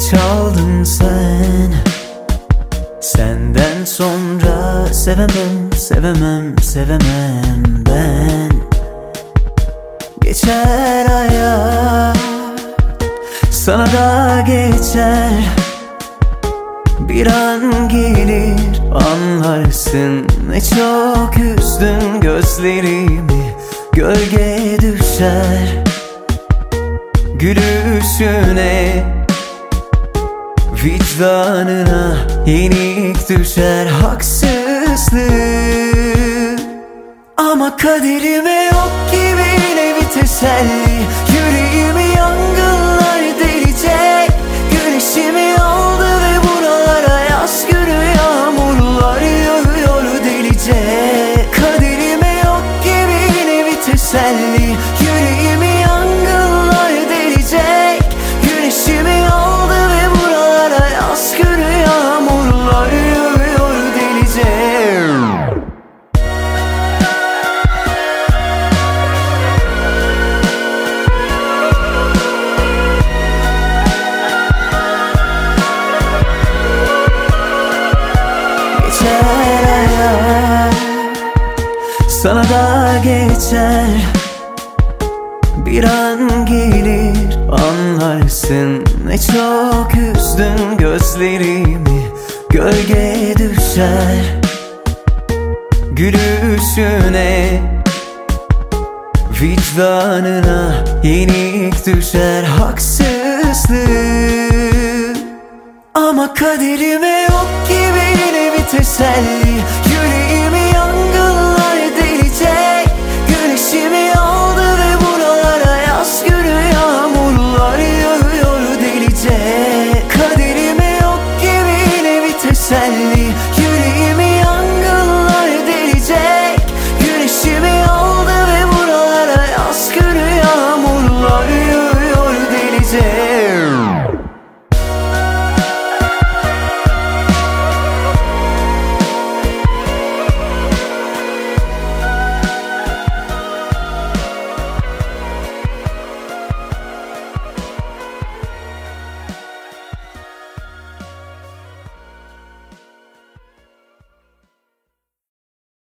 çaldın sen. Senden sonra sevemem, sevemem, sevemem ben. Geçer hayat, sana da geçer. Bir an gelir anlarsın, ne çok üzdün gözlerimi. Gölge düşer gülüşüne, vicdanına yenik düşer haksızlık. Ama kaderime yok ki bile bir teselli. Yüreğimi yangınlar delecek, güneşimi aldı ve buralara yaz günü yağmurlar yağıyor delecek. Kaderime yok ki bile bir teselli. Yüreğimi yangınlar delecek, güneşimi aldı ve buralara yaz günü yağmurlar yağıyor delecek. Geçer hayat, sana da geçer. Bir an gelir anlarsın, ne çok üzdün gözlerimi. Gölge düşer gülüşüne, vicdanına yenik düşer haksızlık. Ama kaderime yok ki bile bir teselli.